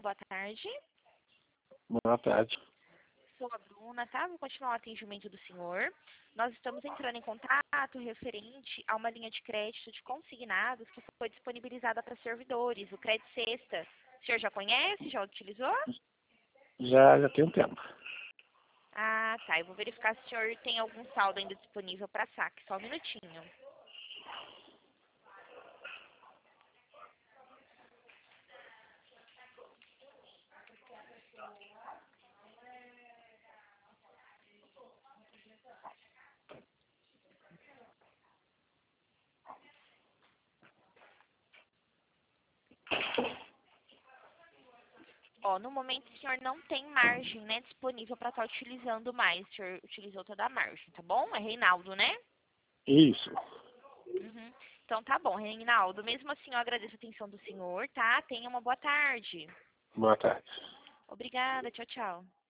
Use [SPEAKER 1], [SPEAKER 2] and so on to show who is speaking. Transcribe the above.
[SPEAKER 1] boa tarde.
[SPEAKER 2] Boa tarde.
[SPEAKER 1] Sou a Bruna, tá? Vou continuar o atendimento do senhor. Nós estamos entrando em contato referente a uma linha de crédito de consignados que foi disponibilizada para servidores, o Crédito Sexta. O senhor já conhece? Já utilizou?
[SPEAKER 2] Já tem um tempo.
[SPEAKER 1] Ah, tá. Eu vou verificar se o senhor tem algum saldo ainda disponível para saque. Só um minutinho. Ó, no momento o senhor não tem margem, né, disponível para estar utilizando mais. O senhor utilizou toda a margem, tá bom? É Reinaldo, né?
[SPEAKER 2] Isso.
[SPEAKER 1] Uhum. Então tá bom, Reinaldo. Mesmo assim, eu agradeço a atenção do senhor, tá? Tenha uma boa tarde.
[SPEAKER 2] Boa tarde.
[SPEAKER 1] Obrigada, tchau, tchau.